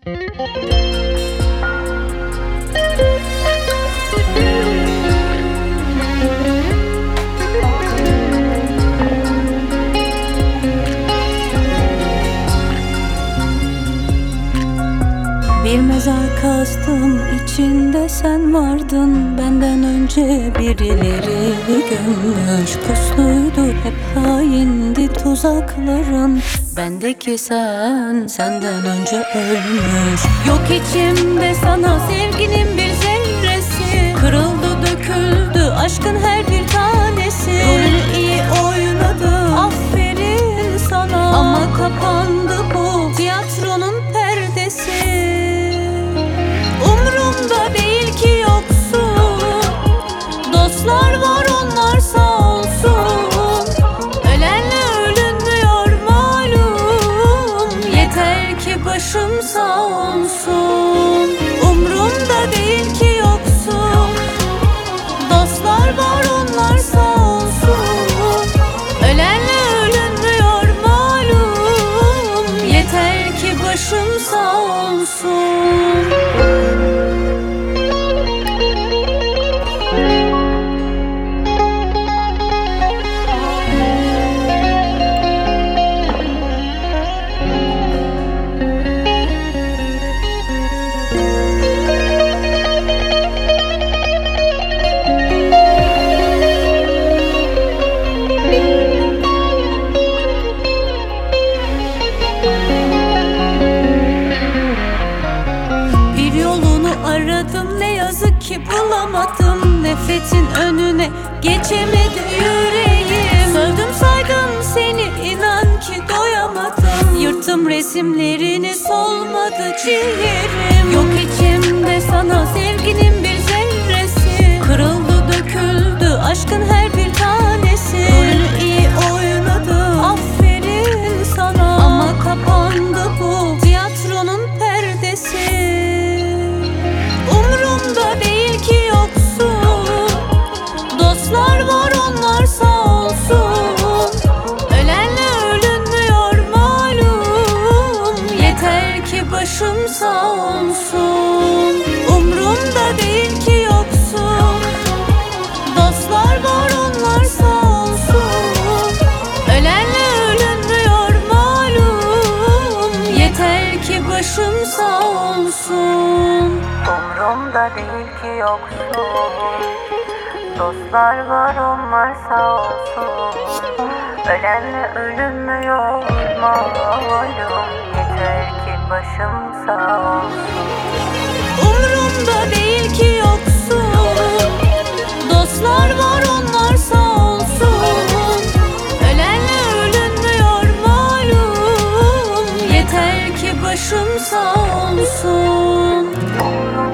Bir mezar kazdım, içinde sen vardın. Benden önce birileri gömmüş. Pusluydu, hep haindi tuzakların. Bendeki sen, senden önce ölmüş. Yok içimde sana sevginin bir zerresi. Kırıldı döküldü aşkın her bir tanesi. Rolünü iyi oynadın, aferin sana. Ama kapandı bu tiyatronun perdesi. Umrumda değil ki yoksun. Dostlar var, onlar sağ olsun. Ölenle ölünmüyor malum. Yeter ki başım sağ olsun. Umrumda değil ki yoksun. Dostlar var, onlar sağ olsun. Ölenle ölünmüyor malum. Yeter ki başım sağ olsun. Aradım, ne yazık ki bulamadım. Nefretin önüne geçemedi yüreğim. Sövdüm saydım seni, inan ki doyamadım. Yırttım resimlerini, solmadı ciğerim. Yok içimde sana sevginin bir zerresi. Kırıldı döküldü aşkın her bir tanesi. Rolünü iyi oynadın, aferin sana. Ama kapandı bu tiyatronun perdesi. Umrumda değil ki yoksun. Dostlar var, onlar sağ olsun. Ölenle ölünmüyor malum. Yeter ki başım sağ olsun. Umrumda değil ki yoksun. Dostlar var, onlar sağ olsun. Ölenle ölünmüyor malum. Yeter ki başım sağ olsun. Umrumda değil ki yoksun. Dostlar var, onlar sağ olsun. Ölenle ölünmüyor malum. Yeter ki başım sağ olsun. Umrumda değil ki yoksun. Dostlar var, onlar sağ olsun. Ölenle ölünmüyor malum. Yeter ki başım sağ olsun.